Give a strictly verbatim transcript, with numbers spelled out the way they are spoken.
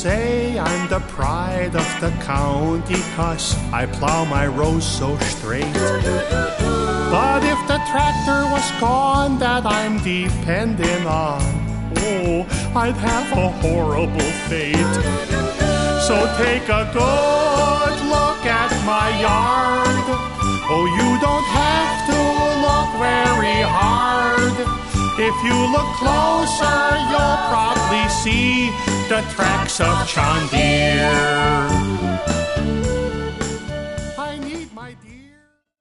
say I'm the pride of the county, 'cause I plow my rows so straight. But if the tractor was gone that I'm depending on, oh, I'd have a horrible fate. So take a good look at my yard. Oh, you don't have to look very hard. If you look closer, you'll probably see the tracks of John Deere.